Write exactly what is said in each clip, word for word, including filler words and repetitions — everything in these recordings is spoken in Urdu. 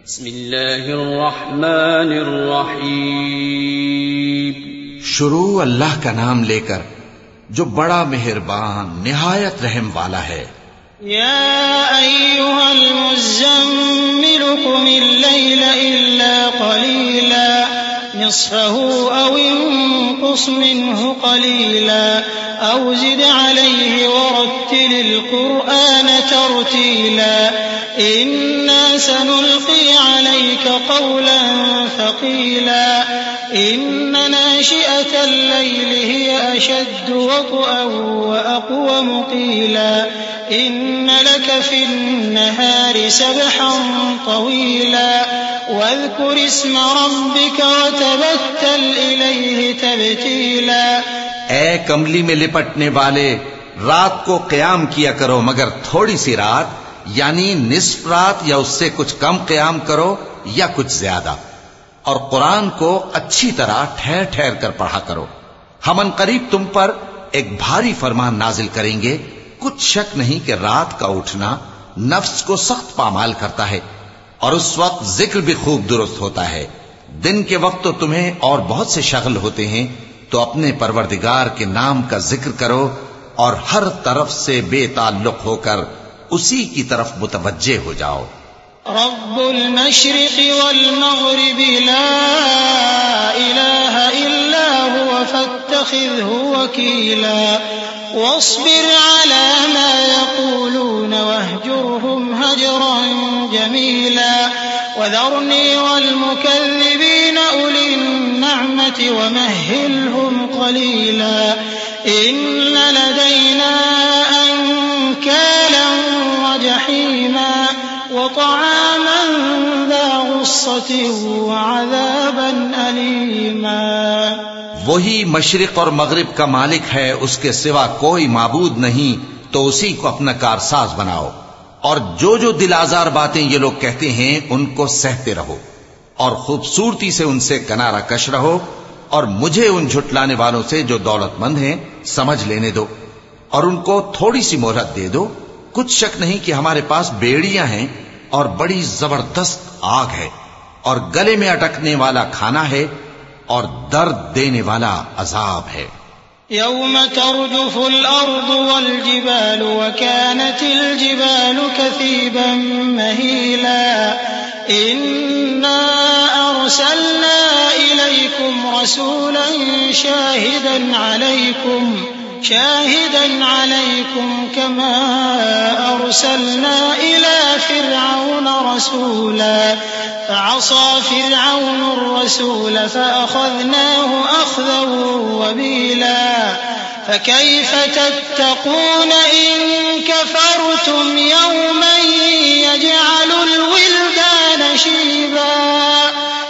بسم اللہ الرحمن الرحیم. شروع اللہ کا نام لے کر جو بڑا مہربان نہایت رحم والا ہے. یا ایھا المزمل قم اللیل الا قلیلا نصفه او انقص منه قلیلا او زد علیہ ورتل القرآن ترتیلا إنا سنلقي عليك قولا ثقيلا إن ناشئة الليل هي أشد وطئا وأقوم قيلا إن لك في النهار سبحا طويلا واذكر اسم ربك وتبتل إليه تبتيلا. اے کملی میں لپٹنے والے، رات کو قیام کیا کرو مگر تھوڑی سی رات، یعنی نصف رات یا اس سے کچھ کم قیام کرو یا کچھ زیادہ، اور قرآن کو اچھی طرح ٹھہر ٹھہر کر پڑھا کرو. ہم ان قریب تم پر ایک بھاری فرمان نازل کریں گے. کچھ شک نہیں کہ رات کا اٹھنا نفس کو سخت پامال کرتا ہے، اور اس وقت ذکر بھی خوب درست ہوتا ہے. دن کے وقت تو تمہیں اور بہت سے شغل ہوتے ہیں، تو اپنے پروردگار کے نام کا ذکر کرو اور ہر طرف سے بے تعلق ہو کر اسی کی طرف متوجہ ہو جاؤ. رب المشرق والمغرب لا الہ الا هو فاتخذه وکیلا واصبر على ما يقولون واهجرهم هجرا جميلا وذرني والمكذبين أولي النعمة ومهلهم قليلا إن لدينا أنكالا وجحيما وطعاما ذا غصة وعذابا أليما. وہی مشرق اور مغرب کا مالک ہے، اس کے سوا کوئی معبود نہیں، تو اسی کو اپنا کارساز بناؤ. اور جو جو دل آزار باتیں یہ لوگ کہتے ہیں ان کو سہتے رہو، اور خوبصورتی سے ان سے کنارہ کش رہو، اور مجھے ان جھٹلانے والوں سے جو دولت مند ہیں سمجھ لینے دو، اور ان کو تھوڑی سی مہلت دے دو. کچھ شک نہیں کہ ہمارے پاس بیڑیاں ہیں اور بڑی زبردست آگ ہے، اور گلے میں اٹکنے والا کھانا ہے، اور درد دینے والا عذاب ہے. يوم ترجف الأرض والجبال وكانت الجبال كثيبا مهيلا إنا أرسلنا إليكم رسولا شاهدا عليكم شاهدا عليكم كما أرسلنا إلى فرعون رسولا فعصى فرعون الرسول فأخذناه أخذا وبيلا فكيف تتقون إن كفرتم يوما يجعل الولدان شيبا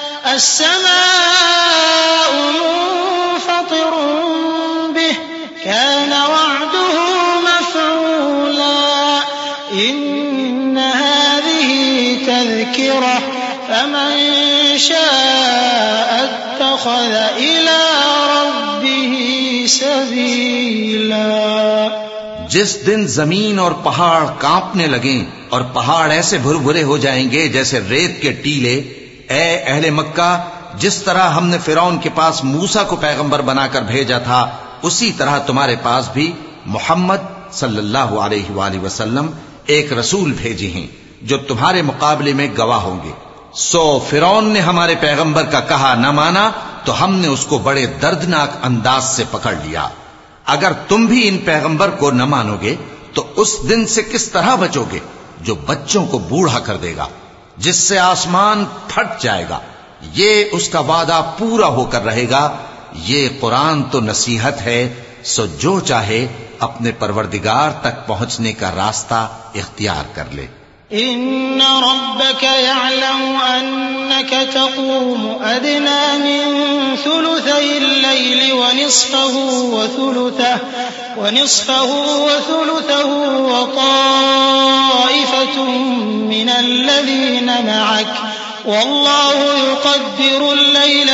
السماء منفطر به كان وعده مفعولا إن هذه تذكرة فمن شاء اتخذ إلى ربه سبيلا. جس دن زمین اور پہاڑ کانپنے لگیں اور پہاڑ ایسے بھر بھرے ہو جائیں گے جیسے ریت کے ٹیلے، اے اہل مکہ، جس طرح ہم نے فرعون کے پاس موسیٰ کو پیغمبر بنا کر بھیجا تھا، اسی طرح تمہارے پاس بھی محمد صلی اللہ علیہ وآلہ وسلم ایک رسول بھیجے ہیں جو تمہارے مقابلے میں گواہ ہوں گے. سو فرعون نے ہمارے پیغمبر کا کہا نہ مانا تو ہم نے اس کو بڑے دردناک انداز سے پکڑ لیا. اگر تم بھی ان پیغمبر کو نہ مانو گے تو اس دن سے کس طرح بچو گے جو بچوں کو بوڑھا کر دے گا، جس سے آسمان پھٹ جائے گا. یہ اس کا وعدہ پورا ہو کر رہے گا. یہ قرآن تو نصیحت ہے، سو جو چاہے اپنے پروردگار تک پہنچنے کا راستہ اختیار کر لے. إن ربك يعلم أنك تقوم أدنى من ثلثي الليل ونصفه وثلثه ونصفه وثلثه وطائفة من الذين معك والله يقدر الليل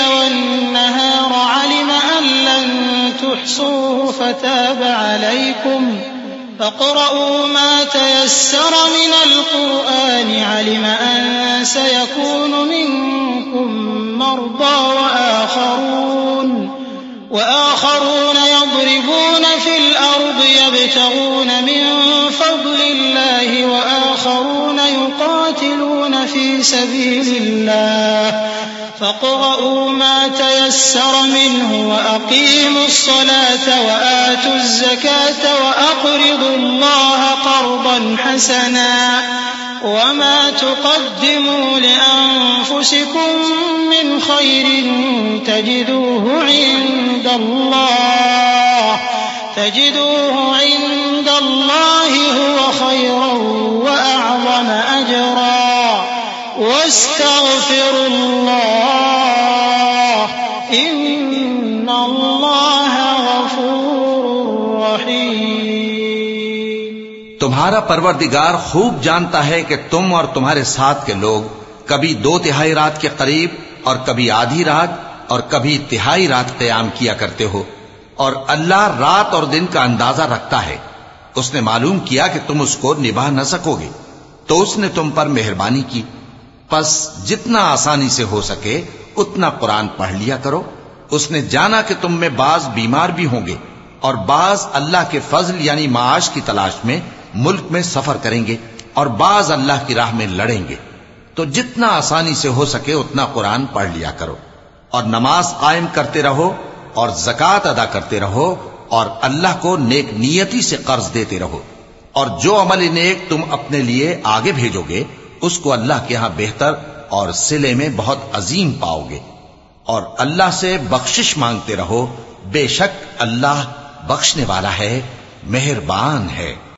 والنهار علم أن لن تحصوه فتاب عليكم فاقرؤوا ما تيسر من القرآن علم أن سيكون منكم مرضى وآخرون وآخرون يضربون في الأرض يبتغون من فضل الله وآخرون يقاتلون في سبيل الله فاقرؤوا ما تيسر منه وأقيموا الصلاة وآتوا الزكاة وأقرضوا الله قرضا حسنا وما تقدموا لأنفسكم من خير تجدوه عند الله تجدوه عند الله هو خيرا وأعظم أجرا واستغفروا الله إن الله غفور رحيم. تمہارا پروردگار خوب جانتا ہے کہ تم اور تمہارے ساتھ کے لوگ کبھی دو تہائی رات کے قریب اور کبھی آدھی رات اور کبھی تہائی رات قیام کیا کرتے ہو، اور اللہ رات اور دن کا اندازہ رکھتا ہے. اس نے معلوم کیا کہ تم اس کو نبھا نہ سکو گے تو اس نے تم پر مہربانی کی، پس جتنا آسانی سے ہو سکے اتنا قرآن پڑھ لیا کرو. اس نے جانا کہ تم میں بعض بیمار بھی ہوں گے اور بعض اللہ کے فضل یعنی معاش کی تلاش میں ملک میں سفر کریں گے اور بعض اللہ کی راہ میں لڑیں گے، تو جتنا آسانی سے ہو سکے اتنا قرآن پڑھ لیا کرو، اور نماز قائم کرتے رہو اور زکوٰۃ ادا کرتے رہو اور اللہ کو نیک نیتی سے قرض دیتے رہو، اور جو عمل نیک تم اپنے لیے آگے بھیجو گے اس کو اللہ کے ہاں بہتر اور صلے میں بہت عظیم پاؤ گے. اور اللہ سے بخشش مانگتے رہو، بے شک اللہ بخشنے والا ہے، مہربان ہے.